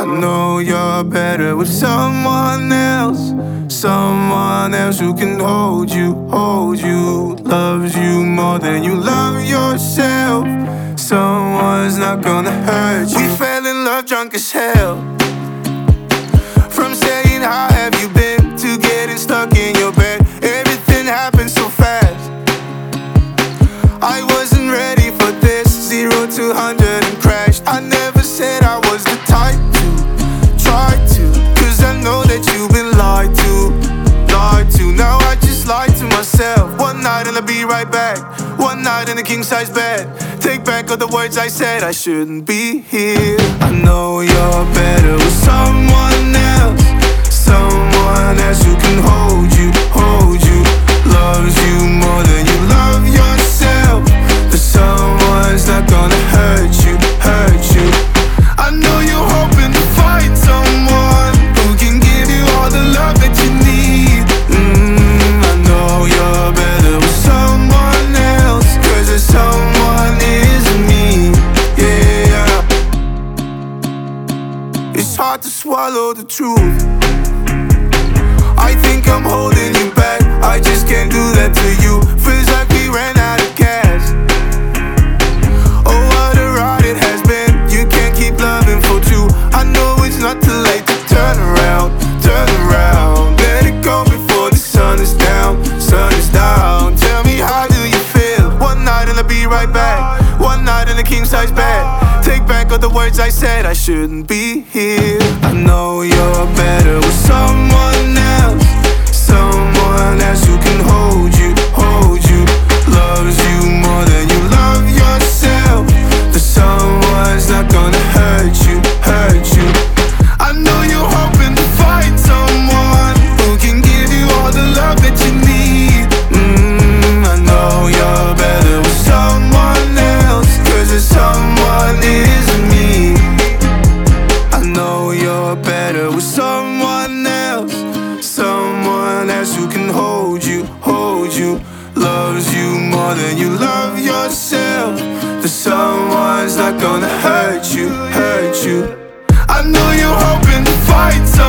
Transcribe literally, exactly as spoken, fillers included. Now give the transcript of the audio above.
know you're better with someone else, someone else who can hold you, hold you, loves you more than you love yourself. Someone's not gonna hurt you. We fell in love drunk as hell. From saying how have you been to getting stuck in your bed, everything happened so fast. I wasn't ready for this. Zero to hundred and crashed. I never said I was the type to try to, cause I know that you've been lied to, lied to. Now I just lied to myself. One night and I'll be right back. One night in a king-size bed. Take back all the words I said. I shouldn't be here. I know you're better with someone else, someone else who can hold you, hold you, loves you more than you love yourself. But someone's not gonna hurt you, hurt you. I know you're hoping to find someone who can give you all the love that you need. mm, I know you're better with someone else, cause there's someone isn't me. Yeah, it's hard to swallow the truth. I think I'm holding you back. I just can't do that to you. Feels like we ran out of gas. Oh, what a ride it has been. You can't keep loving for two. I know it's not too late to turn around, turn around. Let it go before the sun is down, sun is down. Tell me, how do you feel? One night and I'll be right back. One night in a king-size bed. Take back all the words I said. I shouldn't be here. I know you're better with someone else, someone else who can hold you, hold you, loves you more than you love yourself. But someone's not gonna hurt you, hurt you. I know you're hoping to find someone who can give you all the love that you need. mm, I know you're better with someone else, cause there's someone isn't me. I know you're better with someone else, someone else who can hold you, hold you, loves you more than you love yourself. But someone's not gonna hurt you, hurt you. I know you're hoping to find someone